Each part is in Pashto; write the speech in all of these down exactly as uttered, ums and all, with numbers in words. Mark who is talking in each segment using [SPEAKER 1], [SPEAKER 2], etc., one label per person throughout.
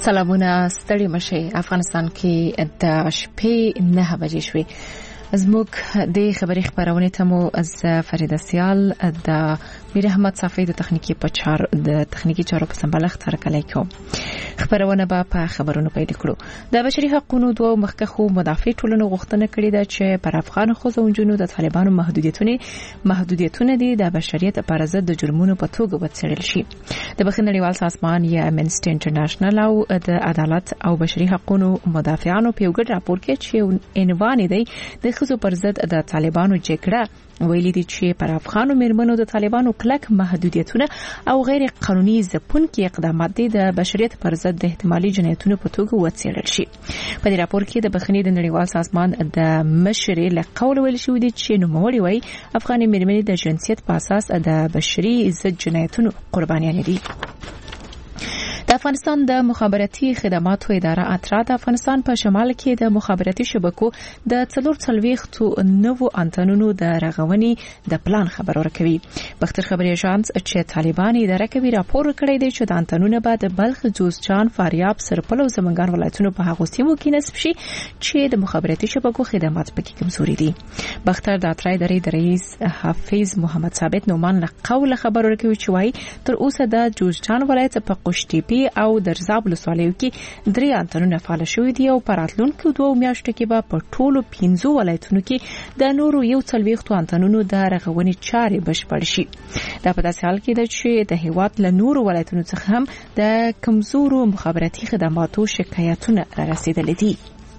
[SPEAKER 1] سلامونه ستړي مشه. افغانستان کې د شپې نه بجې شوې. زموږ د خبري خبرونه ته مو از فریده سیال د میر احمد صافی د تخنیکی په چار د تخنیکی چارو په سمبالښت هرکلی کوم. خبرونه به په خبرونو پیل کړو. د بشري حقوقو دوه مخکخو مدافع ټولنو غوښتنه کړې ده چې پر افغان خوځونجونو د طالبانو محدودیتونه محدودیتونه دي د بشریت پر ضد د جرمونو په توګه وڅېړل شي. د بخښنړیوال سازمان یا امنسټي انټرنیشنل او د عدالت او بشري حقوقو مدافعانو په یو ګډ راپور کې چې عنوان دی د خزو پر ضد د طالبانو جګړه ویلي دي چې پر افغانو میرمنو د طالبانو کلک محدودیتونه او غیر قانوني ځپونکي اقدامات دي د بشریت پر ضد د احتمالي جنایتونو په توګه وڅېړل شي. په دې راپور کې د بخښنې د نړیوال سازمان د مشرې له قول ویل شوی دي چې نوموړي وايي افغاني میرمنې د جنسیت په اساس د بشري ضد جنایتونو قربانیان دي. د افغانستان د مخابراتي خدماتو اداره اترا د افغانستان په شمال کې د مخابراتي شبکو د څلور څلويختو نوو انټنونو د رغونې د پلان خبر ورکوي. بختر خبري اژانس چې طالبان اداره کوي راپور کړی دی چې د انټنونو بعد بلخ، جوزجان، فاریاب، سرپل او زمنګان ولایتونو په هغو سیمو کې نصب شي چې د مخابراتي شبکو خدمات پکې کمزوري دي. بختر د اترا ادارې د رئیس حافظ محمد ثابت نومان له قول خبر ورکوي چې وايي تر اوسه د جوزجان ولایت په قشتېپی او درزاب ولسوالیو کې درې انټنونه فعال شوي دي او په راتلونکو دوه میاشتو کې به په ټولو پنځو ولایتونو کې د نورو یو څلويختو انټنونو د رغونې چارې بشپړ شي. دا په داسې حال کې ده چې د هیواد له نورو ولایتونو څخه هم د کمزورو مخابراتي خدماتو شکایتونه رارسېدلي دي.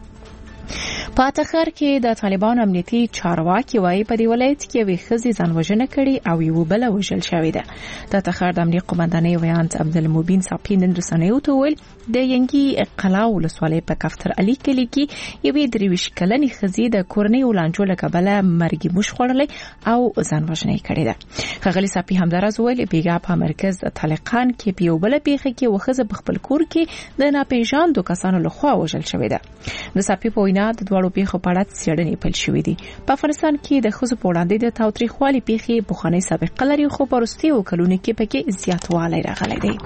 [SPEAKER 1] په تخار کې د طالبانو امنیتي چارواکي وايي په دې ولایت کې یوې ښځې ځانوژنه کړې او یو بل وژل شوې ده. د تخار د امنیت قومندانۍ ویاند عبدالمبین صاحب نن رسنیو ته ویل د ینګي قلاو ولسوالۍ په کفتر علي کلی کې یوې درویشت کلنې ښځې د کورنۍ ولانجو له کبله مرګي موش خوړلې او ځانوژنه کړې ده. ښاغلي صاحب همداراز ویل بیګا په مرکز طالقان کې په یو بل پیښه کې وخزه په خپل کور کې د ناپېژاندو کسانو لخوا وژل شوې ده. د صاحب په وینا د دواړو پیښو په اړه څېړنې پیل شوې دي. په افغانستان کې د ښځو په وړاندې د تاوتریخوالي پیښې بخښنې سابقه لري خو په وروستیو کلونو کې پکې زیاتوالی راغلی دی.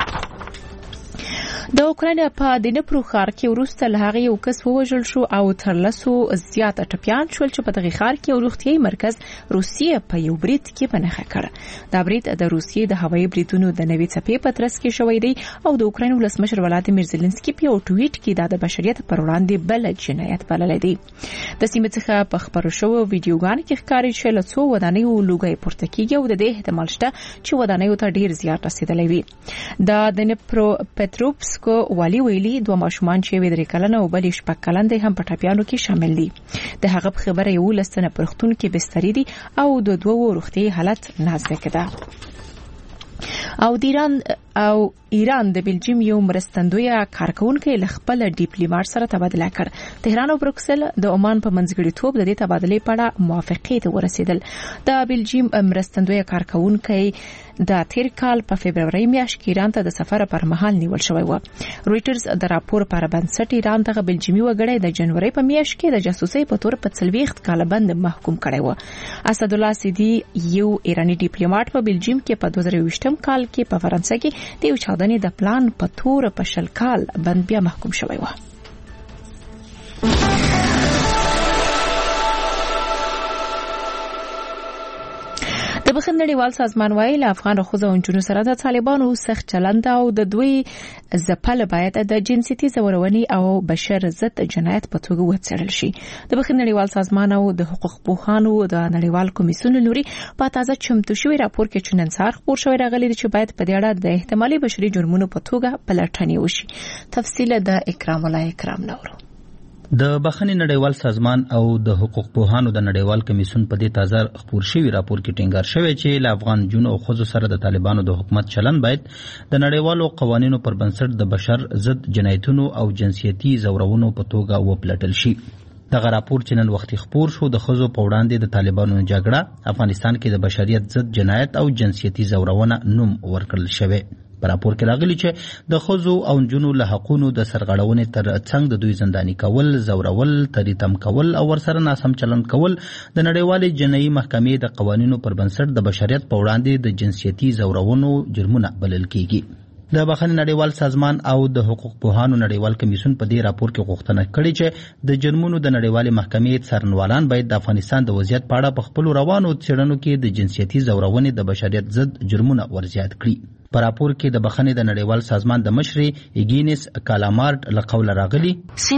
[SPEAKER 1] د اوکراین په دنپرو ښار کې وروسته له هغې یو کس ووژل شو او تر لسو زیات ټپیان شول چې په دغه ښار کې یو روغتیايي مرکز روسیې په یو برید کې په نښه کړ. دا برید د روسیې د هوایي بریدونو د نوې څپې په ترڅ کې شوی دی او د اوکراین ولسمشر ولادیمیر زيلنسکي په یو ټویټ کې دا د بشریت پر وړاندې بل جنایت بللی دی. د سیمې څخه په خبرو شوو ویډیوګانو کې ښکاري چې له څو ودانیو لوګي پورته کیږي او د دې احتمال شته چې ودانیو ته ډیر زیات رسیدلی وي. د دنپرو پټروپسک والی ویلي دوه ماشومان چې وې درې کلنه او بلې شپږ کلن دي هم په ټپیانو کې شامل دي. د هغه په خبره یو لسنه پرختون کې بستري دي او د دوه روغتي حالت نازک ده. او د ایران او ایران د بلجیم یو مرستندوی کارکونکو له خپل ډیپلوماټ سره تبادله کړ. تهران او بروکسل د عمان په منځګړیتوب د دې تبادلې په اړه موافقې ته ورسېدل. د بلجیم مرستندوی کارکونکو د تیر کال په فبرवरी میاشت کې ایران ته د سفر پر مهال نیول شوی و. رويټرز د راپور پر بنسټ ایران دغه بلجیمي وګړی د جنوري په میاشت کې د جاسوسۍ په تور په څلويخت کال بند محکوم کړی و. اسد الله سیدی یو ایرانی ډیپلوماټ په بلجیم کې په دوه زره یوولسم کال کې په فرانسه کې د یو چاودنې د پلان په تور په شل کال بند بیا محکوم شوی و. د بخښنړیوال سازمان وايي له افغان ښځو او نجونو سره د طالبانو سخت چلند او د دوی ځپل باید د جنسيتي زورونې او بشر ضد جنایت په توګه وڅېړل شي. د بخښنړیوال سازمان او د حقوق پوهانو د نړیوال کمیسیون لوري په تازه چمتو شوی راپور کې چې نن سهار خبر شوی راغلی چې باید په دې اړه د احتمالي بشري جرمونو په توګه پلټنې وشي. تفصیل د اکرام الله اکرام نورو.
[SPEAKER 2] د بخښنې نړیوال سازمان او د حقوق پوهانو د نړیوال کمیسیون په دې تازه خبر شوی راپور کې ټینګار شوی چې له افغان جنو او خزو سره د طالبانو د حکومت چلن باید د نړیوالو قوانینو پر بنسټ د بشر ضد جنایتونو او جنسیتي زورونو په توګه وپلټل شي. دغه راپور چې نن وختي خبر شو د خزو په وړاندې د طالبانو جګړه افغانستان کې د بشریت ضد جنایت او جنسیتي زورونه نوم ورکړل شوی. په راپور کې راغلي چې د خزو او نجونو له حقونو د سرغړونې تر څنګ د دوی زنداني کول، زورول، تریتم کول او ورسره ناسم چلند کول د نړیوالې جنایي محکمې د قوانینو پر بنسټ د بشریت په وړاندې د جنسیتي زورونو جرمونه بلل کیږي. د بخښنې نړیوال سازمان او د حقوق پوهانو نړیوال کمیسیون په دې راپور کې غوښتنه کړې چې د جرمونو د نړیوالې محکمې څارنوالان باید د افغانستان د وضعیت په اړه په خپلو روانو څېړنو کې د جنسیتي زورونې د بشریت ضد جرمونه ورزیات کړي. په راپور کې د بخښنې د نړیوال سازمان د مشرې ایګینس کالامارټ له قوله راغلي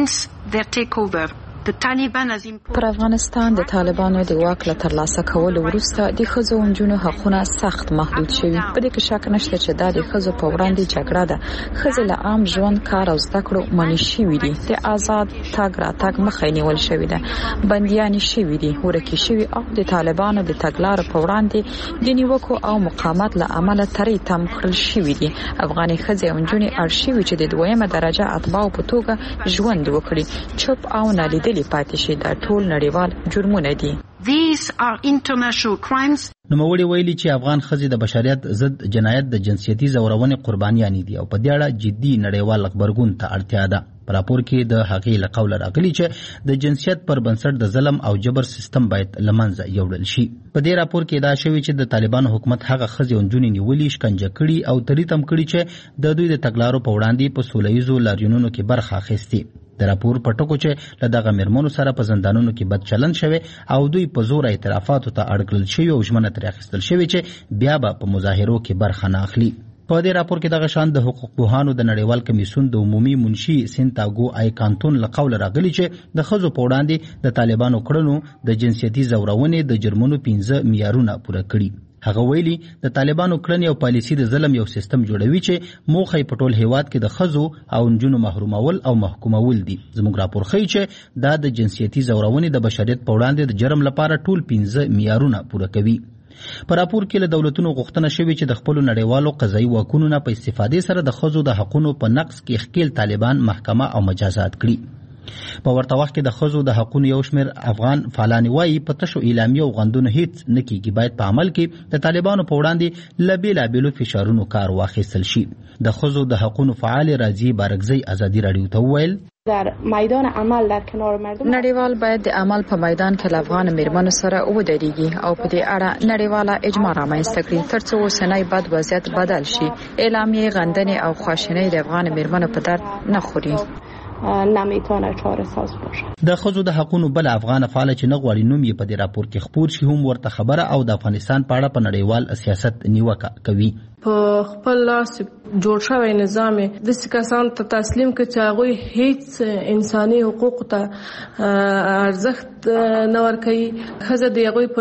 [SPEAKER 3] پر افغانستان د طالبانو د واک له ترلاسه کولو وروسته د ښځو او نجونو حقونه سخت محدود شوي. په دې کې شک نشته چې دا د ښځو په وړاندې جګړه ده. ښځې له عام ژوند، کار او زده کړو منع شوي دي. د آزاد تګ راتګ مخه نیول شوې ده. بندیانې شوي دي، ورکې شوي او د طالبانو د تګلارو په وړاندې د نیوکو او مقاومت له امله ترې تم کړل شوي دي. افغاني ښځې او نجونې اړ شوي چې د دویمه درجه اتباعو په توګه ژوند وکړي. چوپ او نالیدلي پاتې شي دا ټول نړیوال جرمونه دي.
[SPEAKER 4] These are international crimes.
[SPEAKER 2] نوموړي ویلي چې افغان ښځې د بشریت ضد جنایت د جنسیتي زورونې قربانیانې دي او په دې اړه جدي نړیوال غبرګون ته اړتیا ده. په راپور کې د هغې له قوله راغلي چې د جنسیت پر بنسټ د ظلم او جبر سیستم باید له منځه یوړل شي. په دې راپور کې دا شوي چې د طالبانو حکومت هغه ښځې او نجونې نیولي، شکنجه کړي او تریتم کړي چې د دوی د تګلارو په وړاندې په سوله ییزو لاریونونو کې برخه اخیستې. د راپور په ټکو چې له دغه میرمنو سره په زندانونو کې بد چلند شوی او دوی په زور اعترافاتو ته اړ کړل شوي او ژمنه ترې اخیستل شوې چې بیا به په مظاهرو کې برخه نه اخلي. په دې راپور کې دغه شان د حقوق پوهانو د نړیوال کمیسیون د عمومي منشي سینتاګو آیکانتون له قوله راغلي چې د ښځو په وړاندې د طالبانو کړنو د جنسیتي زورونې د جرمونو پنځه معیارونه پوره کړي. هغه ویلي د طالبانو کړنې او پالیسي د ظلم یو سیستم جوړوي چې موخه یې په ټول هیواد کې د ښځو او نجونو محرومول او محکومول دي. زموږ راپور ښیي چې دا د جنسیتي زورونې د بشریت په وړاندې د جرم لپاره ټول پنځه معیارونه پوره کوي. په راپور کې له دولتونو غوښتنه شوې چې د خپلو نړیوالو قضایي واکونو نه په استفادې سره د ښځو د حقونو په نقض کې ښکیل طالبان محکمه او مجازات کړي. په ورته وخت کې د ښځو د حقونو یو شمېر افغان فعالان وایي په تشو اعلامیو او غندونو هیڅ نه کېږي. باید په عمل کې د طالبانو په وړاندې له بېلابېلو فشارونو کار واخیستل شي. د ښځو د حقونو فعال راضي بارکزی ازادي راډیو ته وویل
[SPEAKER 5] در میدان عمل در کنار مردم
[SPEAKER 3] نړیوال باید د عمل په میدان کې له افغان میرمنو سره ودرېږي او په دې اړه نړیواله اجماع رامنځته کړي ترڅو اوسنی بد وضعیت بدل شي. اعلامیې غندنې او خواشینۍ د افغان میرمنو په درد نه خوري.
[SPEAKER 5] نمیتونه چاره ساز باشه.
[SPEAKER 2] د ښځو د حقونو بل افغان فعال چې نه غواړي نوم یې په دې راپور کې خپور شي هم ورته خبره او د افغانستان په اړه په نړیوال سیاست نیوکه کوي.
[SPEAKER 6] په خپل لاس جوړ شوی نظام د کسان ته تسلیم کړي چې هغه هیڅ انساني حقوق ته ارزښت نه ورکوي. ښځه د هغوی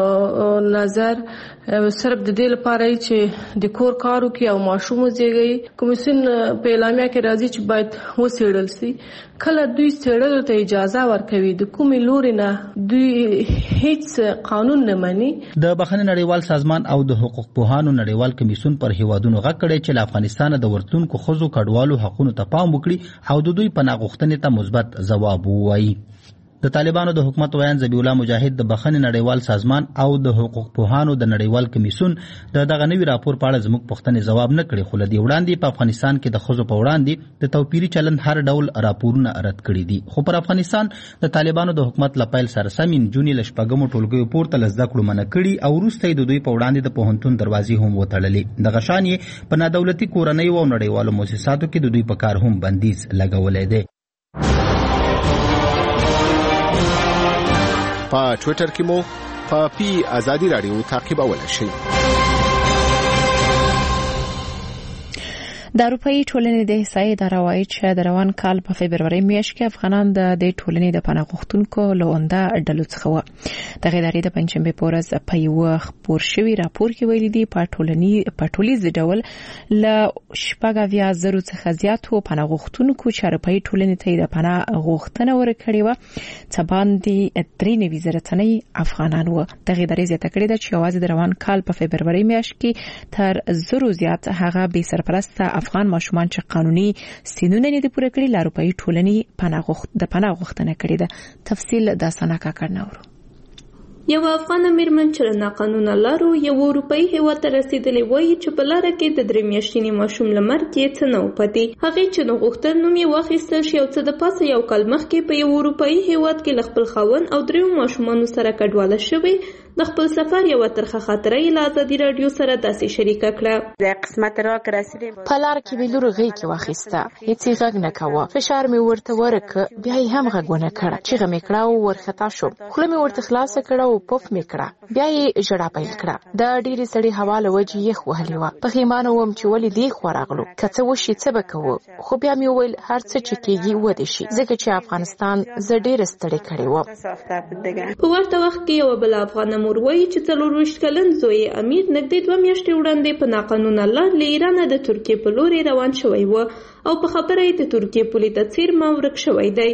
[SPEAKER 6] په نظر صرف د دې لپاره چې د کور کار وکړي او ماشوم وزېږوي. کمیسیون په اعلامیه کې راځي چې باید وڅېړل شي. کله دوی څېړلو ته اجازه ورکوي د کومې لورې نه دوی هیڅ قانون نه مني.
[SPEAKER 2] د بخښنې نړیوال سازمان او د حقوق پوهانو نړیوال کمیسیون پر هیوادونو غږ کړی چې له افغانستانه د ورتلونکو ښځو کډوالو حقونو ته پام وکړي او د دوی پناه غوښتنې ته مثبت ځواب ووایي. د طالبانو د حکومت ویان ذبیح الله مجاهد د بخښنې نړیوال سازمان او د حقوق پوهانو د نړیوال کمیسیون د دغه نوي راپور په اړه زموږ پوښتنې ځواب نه کړي، خو له دې وړاندې په افغانستان کې د ښځو په وړاندې د توپیري چلند هر ډول راپورونه رد کړي دي. خو پر افغانستان د طالبانو د حکومت له پیل سره سم نجونې له شپږمو ټولګیو پورته له زده کړو منع کړي او وروسته د دوی په وړاندې د پوهنتون دروازې هم وتړلې. دغه شان یې په نادولتي کورنیو او نړیوالو مؤسساتو کې د دوی په کار هم بندیز لګولی دی.
[SPEAKER 7] په ټویټر کې مو په پی ازادي راډیو تعقیبولای شئ.
[SPEAKER 1] د اروپאי ټولنې د احصایې اداره وایي چې د روان کال په فبروري میاشت کې افغانان د دې ټولنې د پناه غوښتونکو له عمده ډلو څخه وو. د ادارې د پنځشنبه په ورځ په یو خبر شوی راپور کې ویلي دي په ټولنې په ټولیز ډول له شپږ اویا زرو څخه زیات وو پناه غوښتونکو چې اروپאי ټولنې ته د پناه غوښتنه ورکړې و چې باندې درې نوي زره تنه افغانان وو. د ادارې زیاته کړې ده چې یوازې د روان کال په فبروري میاشت کې تر زرو زیات هغه بې سرپرسته افغان ماشومان چې قانوني سینونه نه دي پوره کړي له اروپאי ټولنې پناه غوښتنه د پناه غوښتنه کړې ده. تفصیل د سناکا کړناورو.
[SPEAKER 8] یو افغان میرمن چې له ناقانونه لارو یو اروپאי هیواد ته رسیدلی وایي چې په لاره کې د درې میاشتني ماشوم له مرګ یې څه نه و پاتې. هغې چې نو غوښتل نوم یې واخیستل شي او څه د پاسه یو کال مخکې په یو اروپאי هیواد کې له خپل خاوند او دریو ماشومانو سره کډواله شوې د خپل سفر یو ترخه خاطره له ازادي رادیو سره داسې شریکه کړه.
[SPEAKER 9] د قسمت را کرسیدي
[SPEAKER 10] په لار کې ویلور غي کې واخیسته، هیڅ غږ نه کاوه، فشار مې ورته ورک، بیا یې هم غږ ونه کړ، چې غمې کړه او ورختا شو، خوله مې ورته خلاص کړه او پف مې کړه، بیا یې ژړا پیل کړه. د ډېرې سړې هوا له وجې یخ وهلې وه، پښیمانه وم چې ولې دې خوا راغلو، که څه وشي څه به کوو، خو بیا مې وویل هر څه چې کېږي ودې شي، ځکه چې افغانستان زه ډېره ستړې کړې وم.
[SPEAKER 8] په ورته وخت کې یوه بله افغانه مور وایي چې څلورویشت کلن زوی امیر نږدې دوه میاشتې وړاندې په ناقانونه لار له ایرانه د ترکیې په لورې روان شوی و او په خبره یې د ترکیې پولې ته څیرمه ورک شوی دی.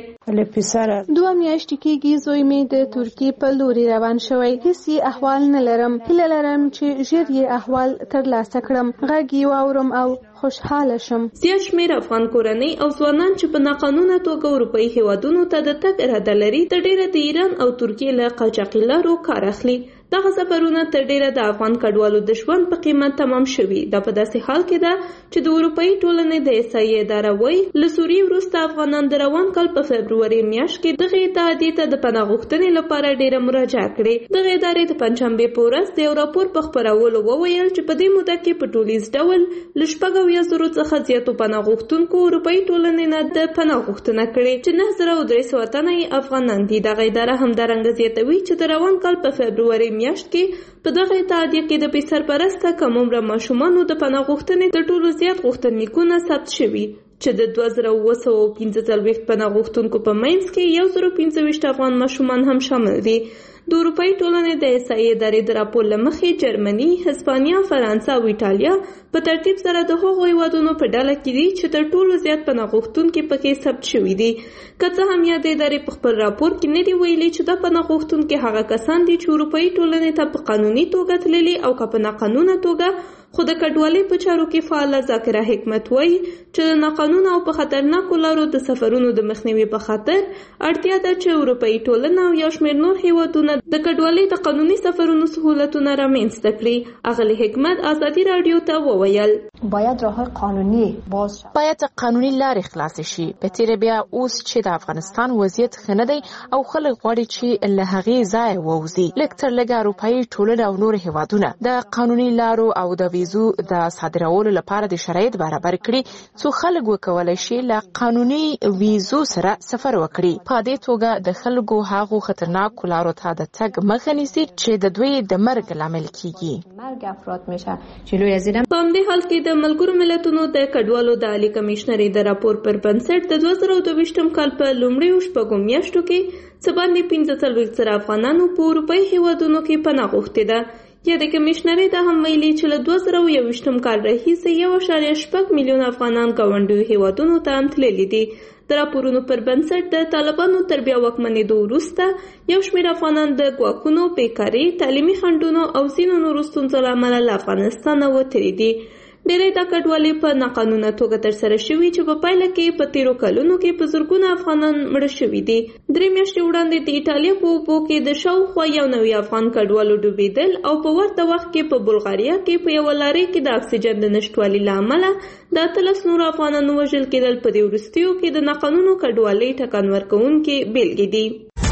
[SPEAKER 11] دوه میاشتې کېږي زوی مې د ترکیې په لورې روان شوی، هیڅ یې احوال نه لرم، هیله لرم چې ژر یې احوال ترلاسه کړم، غږ یې واورم او خوشحاله شم.
[SPEAKER 8] زیات شمېر افغان کورنۍ او ځوانان چې په ناقانونه توګه اروپایي هیوادونو ته د تګ اراده لري تر ډېره د ایران او ترکیې له قاچاقي لارو کار اخلي. دغه سفرونه تر ډېره د افغان کډوالو د ژوند په قیمت تمام شوي. دا په داسې حال کې ده چې د اروپایي ټولنې د احصایې اداره وایي له سوریې وروسته افغانان د روان کال په فبروري میاشت کې دغه اتحادیې ته د پناه غوښتنې لپاره ډېره مراجعه کړې. دغه ادارې د پنجشنبې په ورځ د یو راپور په خپرولو وویل چې په دې موده کې په ټولیز ډول له شپږ اویا زرو څخه زیاتو پناه غوښتونکو اروپایي ټولنې نه د پناه غوښتنه کړې چې نه زره او درې سوه تنه یې افغانان دي. دغه اداره همدارنګه زیاتوي چې د روان کال په فبروري میاشت کې په دغه اتحادیه کې د بې سرپرسته کم عمره ماشومانو د پناه غوښتنې تر ټولو زیات غوښتنلیکونه ثبت شوي چې د دوه زره اوه سوه پنځه څلوېښت پناه غوښتونکو په منځ کې یو زر پنځه ویشت افغان ماشومان هم شامل دي. د اروپایي ټولنې د احصایې ادارې د راپور له مخې جرمني، هسپانیا، فرانسه او ایټالیا په ترتیب سره د هغو هیوادونو په ډله کې دي چې تر ټولو زیات پناه غوښتونکي پکې ثبت شوي دي. که څه هم یادې ادارې په خپل راپور کې نه دي ویلي چې دا پناه غوښتونکي هغه کسان دي چې اروپایي ټولنې ته په قانوني توګه تللي او که په ناقانونه توګه، خو د کډوالۍ په چارو کې فعاله ذاکره حکمت وایي چې د ناقانونه او په خطرناکو لارو د سفرونو د مخنیوي په خاطر اړتیا ده چې اروپایي ټولنه او یو شمېر نور هیوادونه د کډوالۍ د قانوني سفرونو سهولتونه رامنځته کړي. اغلې حکمت ازادي رادیو ته وویل
[SPEAKER 10] باید راههای قانوني باز شي، باید قانوني لارې خلاص شي. په تیر بیا اوس چې د افغانستان وضعیت ښه نه دی او خلک غواړي چې له هغې ځایه ووځي، لږ تر لږه اروپایي ټولنه او نور هیوادونه د قانوني لارو او د ویزو د صادرولو لپاره د شرایط برابر کړي څو خلک وکولای شي له قانوني ویزو سره سفر وکړي. په دې توګه د خلکو هغو خطرناکو لارو ته د تګ مخه نیسي چې د دوی د مرګ لامل کیږي.
[SPEAKER 11] مرګ افراد میشه جلوی از این.
[SPEAKER 8] په همدې حال کې د ملګرو ملتونو د کډوالو د عالی کمشنرۍ د راپور پر بنسټ د دوه زره دوه ویشتم کال په لومړیو شپږو میاشتو کې څه باندې پنځه څلوېښت زره افغانانو په اروپایي هیوادونو کې پناه غوښتې ده. یا د کمشنرۍ دا هم ویلي چې له دوه زره یوویشتم کال راهیسې یو اعشاریه شپږ میلیون افغانان ګاونډیو هیوادونو ته هم تللي دي. د راپورونو پر بنسټ د طالبانو تر بیا واکمنېدو وروسته یو شمېر افغانان د ګواښونو، بیکارۍ، تعلیمي خنډونو او ځینو نورو ستونزو له امله له افغانستانه وتلي دي. ډېری دا کډوالۍ په ناقانونه توګه ترسره شوي چې په پایله کې په تیرو کلونو کې په زرګونه افغانان مړه شوي دي. درې میاشتې وړاندې د ایټالیا په اوبو کې د شاوخوا یو نوي افغان کډوالو ډوبېدل او په ورته وخت کې په بلغاریا کې په یوه لارۍ کې د اکسیجن د نشتوالي له امله د اتلس نورو افغانانو وژل کېدل په دې وروستیو کې د ناقانونه کډوالۍ ټکان ورکوونکې بېلګې دي.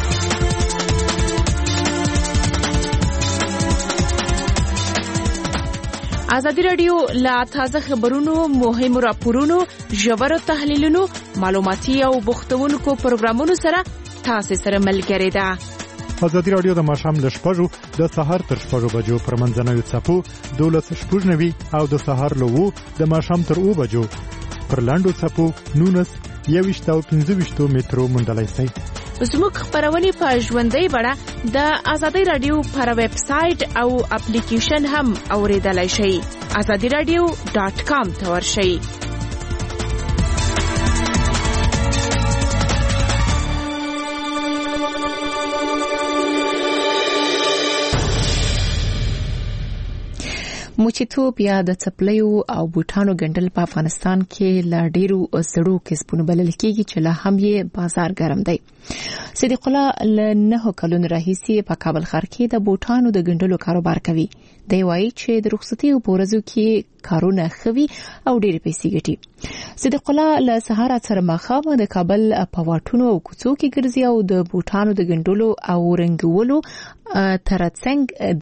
[SPEAKER 1] ازادي رادیو لا تازه خبرونو، مهمو راپورونو، ژورو تحلیلونو، معلوماتي او بوختونکو پروګرامونو سره تاسو سره ملګری ده.
[SPEAKER 12] ازادي رادیو د ماښام له شپږو د سهار تر شپږو بجو پر منځنوي څپو دولس شپږ نوي او د سهار له اوو د ماښام تر اوو بجو پر لاندو څپو نونس یوویشت او پنځه ویشتو مترو موندلی شئ.
[SPEAKER 1] زموږ خبرونه په ژوندۍ بڼه د ازادي رادیو پر ویب سټ او اپلیکیشن هم اوریدلای شئ. ازادي رادیو ډاټ کام ته ورشئ. موچیتوب یا د چپلیو او بوټانو ګندل په افغانستان کې لا ډیرو زړو کسبونو بلل کېږي چې لا هم یې بازار ګرم دی. صدیق الله له نه کلونو راهیسې په کابل ښار کې د بوټانو د ګندلو کاروبار کوي. دی وایي چې د رخصتي او پورزو کې کارونه خوي او ډېر پیسې ګټي. صدیق الله له سهار سره مخامه د کابل په واټونو او کوڅو کې ګرځي او د بوټانو د ګندلو او رنګولو ترڅنګ